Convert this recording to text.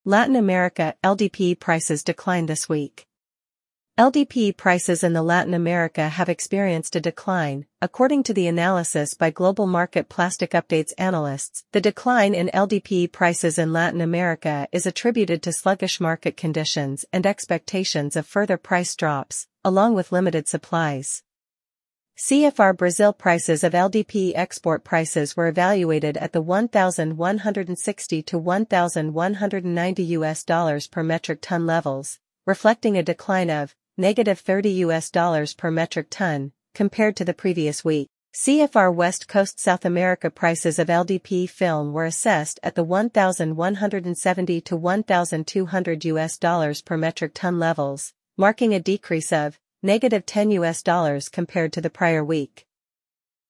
Latin America LDPE prices declined this week. LDPE prices in the Latin America have experienced a decline, according to the analysis by Global Market Plastic Updates analysts. The decline in LDPE prices in Latin America is attributed to sluggish market conditions and expectations of further price drops, along with limited supplies. CFR Brazil prices of LDPE export prices were evaluated at the $1,160 to $1,190 per metric ton levels, reflecting a decline of -$30 per metric ton, compared to the previous week. CFR West Coast South America prices of LDPE film were assessed at the $1,170 to $1,200 per metric ton levels, marking a decrease of -$10 compared to the prior week.